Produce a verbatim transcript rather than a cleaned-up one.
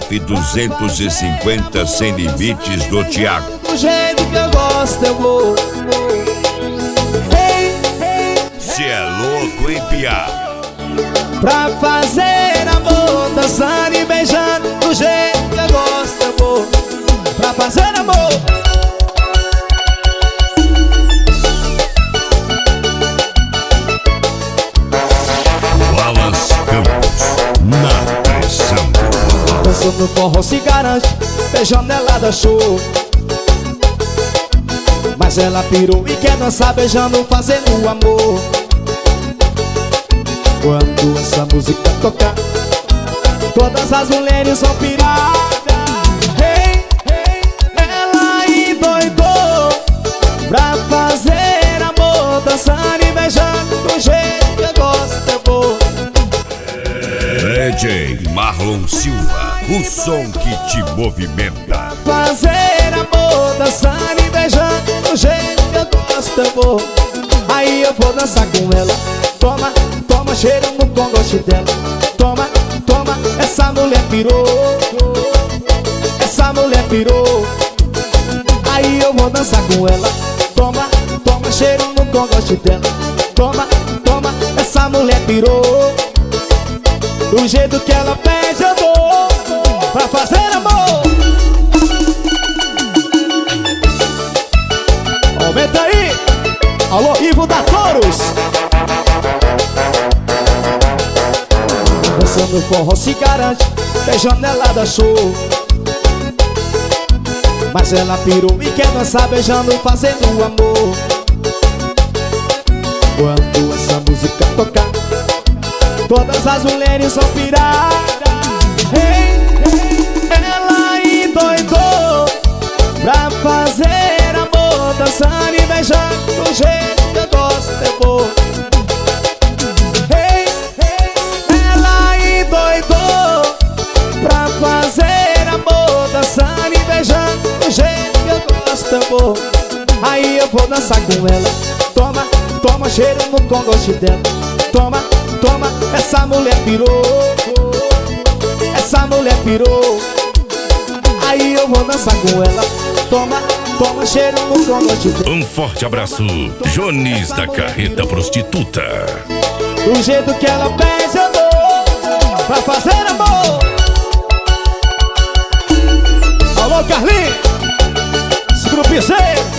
F duzentos e cinquenta sem limites do Thiago. Do jeito que eu gosto eu vou. Cê é louco, hein, piá? Pra fazer amor, dançando e beijando. Do jeito que eu gosto eu vou. Pra fazer amor. Wallace Campos, na pressão. Dançando no forró se garante, beijando ela da show. Mas ela pirou e quer dançar beijando, fazendo amor. Quando essa música tocar, todas as mulheres são piradas. Hey, hey, ela endoidou pra fazer amor, dançando e beijando. Do jeito que eu gosto eu vou. D J Marlon Silva, o som que te movimenta. Fazer amor, dançando e beijando. Do jeito que eu gosto eu vou. Aí eu vou dançar com ela. Toma, toma, cheiro no congote dela. Toma, toma, essa mulher pirou. Essa mulher pirou. Aí eu vou dançar com ela. Toma, toma, cheiro no congote dela. Toma, toma, essa mulher pirou. Do jeito que ela pede eu dou. Pra fazer amor. Aumenta aí. Alô, Ivo da Touros. Dançando forró se garante, beijando ela da show. Mas ela pirou e quer dançar beijando, fazendo amor. Quando essa música tocar, todas as mulheres são piradas. Hey, hey, ela endoidou pra fazer amor, dançando e beijando. Do jeito que eu gosto eu vou. Hey, hey, ela endoidou pra fazer amor, dançando e beijando. Do jeito que eu gosto eu vou. Aí eu vou dançar com ela. Toma, toma, cheiro no congote dela. Toma, toma, essa mulher pirou. Essa mulher pirou. Aí eu vou dançar com ela. Toma, toma, cheiro no congote dela. Um forte abraço, Jones da Carreta Prostituta. Do jeito que ela pede eu dou. Pra fazer amor. Alô, Carlinhos, esse grupo Z.